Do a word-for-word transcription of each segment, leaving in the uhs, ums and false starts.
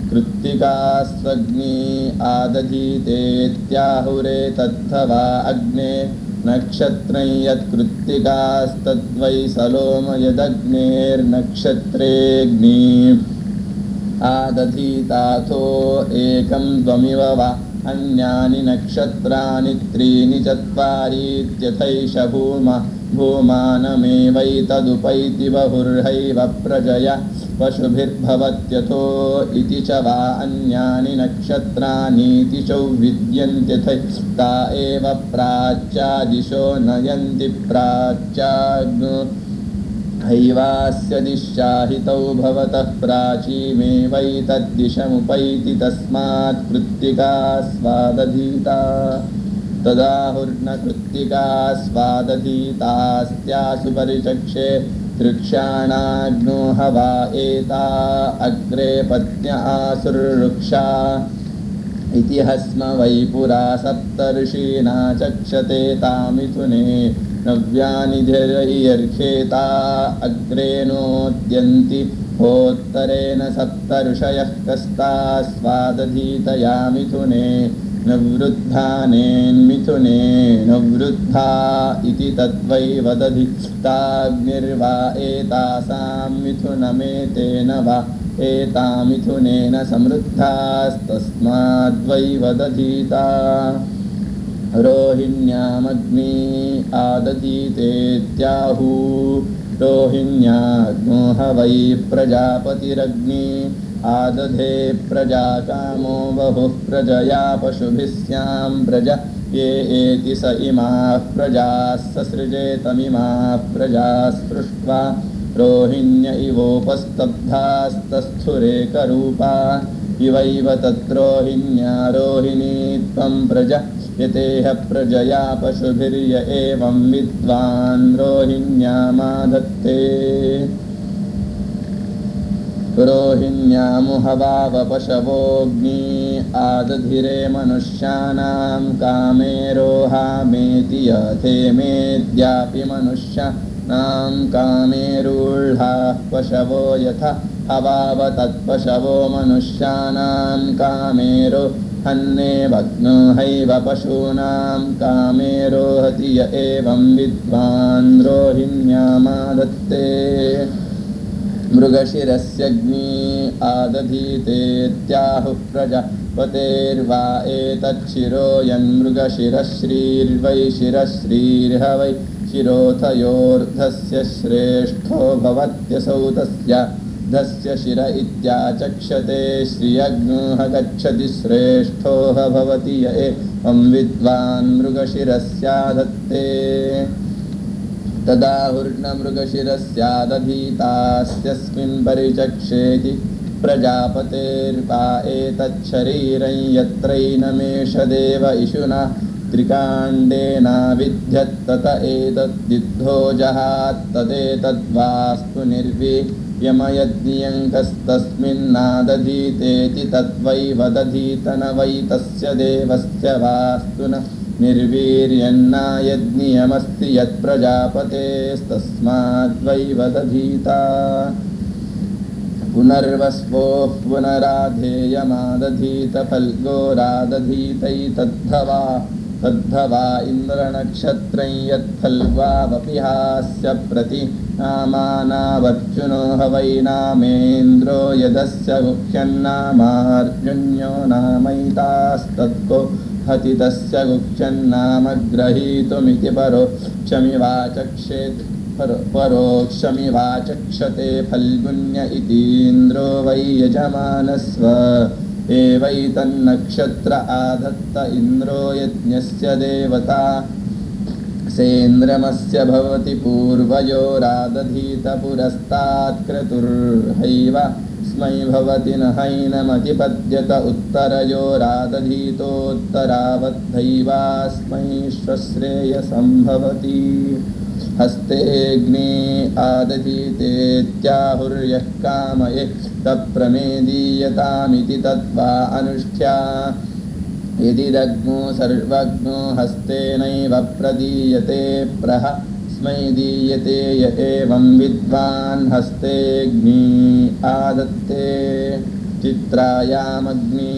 कृत्तिकास्त्वग्नि आदधीतेत्याहुरेतद्धवा अग्ने नक्षत्रं यत्कृत्तिकास्तद्वै सलोम यदग्नेर्नक्षत्रेऽग्नि आदधीताथो एकं द्वमिव वा अन्यानि नक्षत्राणि त्रीणि चत्वारीत्यथैष भूमा भूमानमेवैतदुपैति बहुर्हैव प्रजया पशुभिर्भवत्यथो इति च वा अन्यानि नक्षत्राणीति चौविद्यन्त्यथैस्ता एव प्राच्यादिशो नयन्ति प्राच्याग्नो हैवास्य दिशाहितौ भवतः प्राचीमेवैतद्दिशमुपैति तस्मात् कृत्तिका स्वादधीता तदाहुर्न कृत्तिका स्वादधीतास्त्यासु परिचक्षे तृक्षाणाग्नो हवा एता अग्रे पत्न्य आसुर्वृक्षा इति हस्म वै पुरा सप्तर्षीणा चक्षते तामिथुने नव्यानि धैर्यर्खेता अग्रे नोद्यन्ति होत्तरेण सप्तर्षयः कस्ता स्वादधीतया मिथुने नवृद्धानेन्मिथुने नवृद्धा इति तद्वै वदधिताग्निर्वा एतासां मिथुनमेतेन वा एता मिथुनेन समृद्धास्तस्माद्वै वदधीता रोहिण्यामग्नि आदधीतेत्याहु रोहिण्याग्नो ह वै प्रजापतिरग्नि आदधे प्रजाकामो बहुः प्रजया पशुभिः स्यां प्रजा ये एति स इमाः प्रजाः ससृजेतमिमाः प्रजाः स्पृष्ट्वा रोहिण्य इवोपस्तब्धास्तस्थुरेकरूपा इवैव तत्रोहिण्या रोहिणी त्वं प्रजा यतेह प्रजया पशुभिर्य एवं विद्वान् रोहिण्यामाधत्ते रोहिण्यामुहवावपशवोऽग्नि आदधिरे मनुष्याणां कामे रोहामेति यथेमेद्यापि मनुष्याणां कामेरूढाः पशवो यथा हवाव तत्पशवो मनुष्याणां कामेरो हन्नेवग्नो हैव पशूनां कामेरोहति य एवं विद्वान् रोहिण्यामादत्ते मृगशिरस्यग्नि आदधीतेत्याहुः प्रजापतेर्वा एतच्छिरो यन्मृगशिरश्रीर्वै शिरश्रीर्ह वै शिरोथयोर्धस्य श्रेष्ठो भवत्यसौ तस्य धस्य शिर इत्याचक्षते श्रियग्नोह गच्छति श्रेष्ठोह भवति य एवं विद्वान् मृगशिरस्याधत्ते तदाहुर्न मृगशिरस्यादधीतास्यस्मिन् परिचक्षेति प्रजापतेर्वा एतच्छरीरं यत्रैनमेष देव इषुना त्रिकाण्डेनाविध्यत्तत एतद्दिद्धो जहात् तदेतद्वास्तु निर्वीर्यमयज्ञियङ्कस्तस्मिन्नादधीतेति तद्वै वदधीत न वै तस्य देवस्य वास्तु न निर्वीर्यन्नायज्ञियमस्ति यत्प्रजापतेस्तस्माद्वै वदधीता पुनर्वस्वोः पुनराधेयमादधीत फल्गोरादधीतैतद्धवा तद्धवा इन्द्रनक्षत्रं यत्फल्ग्वावपि हास्य प्रति नामानावर्जुनो ह वै नामेन्द्रो यदस्य गुह्यन्नामार्जुन्यो नामैतास्तद्गो हति तस्य गुह्यन्नाम ग्रहीतुमिति परोक्षमिवाचक्षेत् परोक्षमिवाचक्षते फल्गुन्य इतीन्द्रो वै यजमानस्व एवैतन्नक्षत्र आधत्त इन्द्रो यज्ञस्य देवता सेन्द्रमस्य भवति पूर्वयोरादधीत पुरस्तात् क्रतुर्हैव स्मै भवति न हैनमतिपद्यत उत्तरयोरादधीतोत्तरावद्धैवास्मै श्वश्रेयसं भवति हस्तेऽग्नि आदधीतेत्याहुर्यः कामये तप्रमेदीयतामिति तद्वा अनुष्ठ्या यदिदग्नो सर्वज्ञो हस्तेनैव प्रदीयते प्रह स्मै दीयते य एवं विद्वान् हस्तेऽग्नि आदत्ते चित्रायामग्नि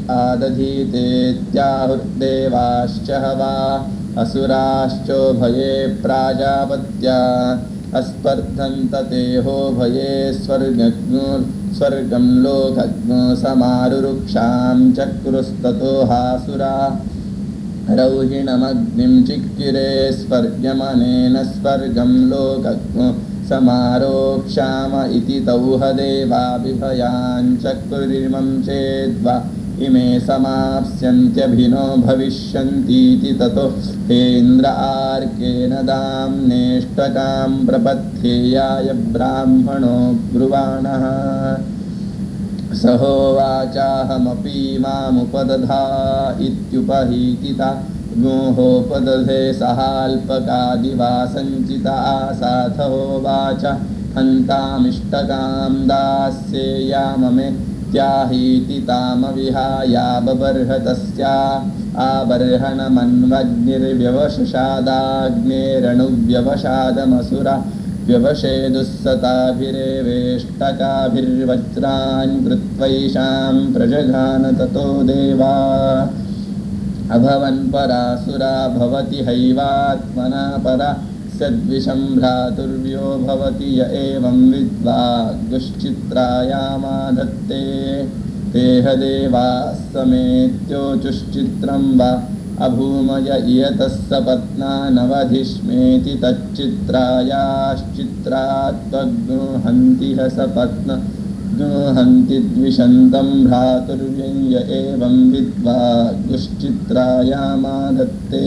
आदधीतेत्याहुर्देवाश्च हवा असुराश्चोभये प्राजापत्या अस्पर्धन्त तेहो भये स्वर्गज्ञो स्वर्गं लोकज्ञो समारुरुक्षां चक्रुस्ततो हासुरा रौहिणमग्निं चिक्किरे स्वर्गमनेन स्वर्गं लोकज्ञो समारोक्षाम इति तौह देवा बिभयाञ्चक्रुरिमं चेद्वा इमे समाप्स्यन्त्यभिनो भविष्यन्तीति ततो हेन्द्र आर्केन दाम्नेष्टकां प्रपथ्येयाय ब्राह्मणो ब्रुवाणः सहोवाचाहमपि मामुपदधा इत्युपहीतिता मोहोपदधे सहाल्पकादिवा सञ्चिता आसाथ होवाच हन्तामिष्टकां दास्येयाममे त्याहीति तामविहाया बबर्हतस्या आबर्हणमन्वग्निर्व्यवशशादाग्नेरणुव्यवशादमसुरा व्यवशेदुस्सताभिरेवेष्टकाभिर्वज्रान् कृत्वैषां प्रजघान ततो देवा अभवन् परासुरा भवति हैवात्मना परा सद्विषं भ्रातुर्व्यो भवति य एवं विद्वा दुश्चित्रायामाधत्ते तेह देवाः समेत्योचुश्चित्रं वा अभूमय इयतः सपत्ना नवधिष्मेति तच्चित्रायाश्चित्रात्वग्नो हन्ति ह सपत्न हन्ति द्विषन्तं भ्रातुर्व्यं य एवं विद्वा दुश्चित्रायामाधत्ते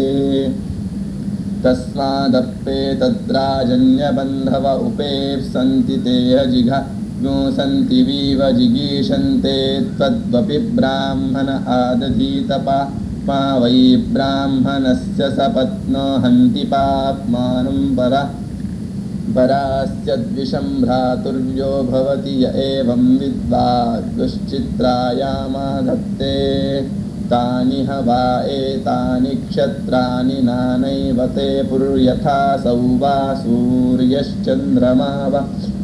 तस्मादप्येतद्राजन्यबन्धव उपेप्सन्ति तेह जिघाग्नो सन्ति वीव जिगीषन्ते त्वद्वपि ब्राह्मण आदधीतपा मा वै ब्राह्मणस्य सपत्नो हन्ति पाप्मानं परा परास्यद्विषं भ्रातुर्व्यो भवति य एवं विद्वा दुश्चित्रायामाधत्ते तानि ह वा एतानि क्षत्राणि नानैव ते पुर्यथासौ वा सूर्यश्चन्द्रमा वा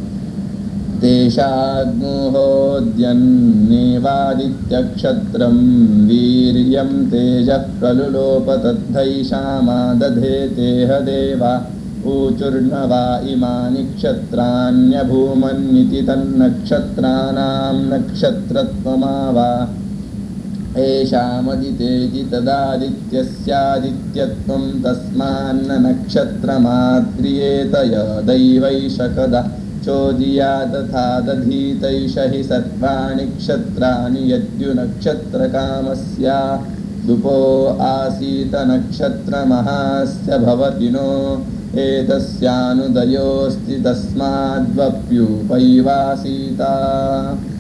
तेषाग्मुहोद्यन्नेवादित्यक्षत्रं वीर्यं तेजः प्रलुलोपतद्धैषामादधे तेह देवा ऊचुर्न वा इमानि क्षत्राण्यभूमन्निति तन्नक्षत्राणां नक्षत्रत्वमा एषामदितेति तदादित्यस्यादित्यत्वं तस्मान्न नक्षत्रमाद्रियेत यदैवैषकदा चोदिया तथा दधीतैष हि सर्वाणि क्षत्राणि यद्युनक्षत्रकामस्या दुपो आसीत नक्षत्रमहास्य भवति नो एतस्यानुदयोऽस्ति तस्माद्वप्युपैवासीता।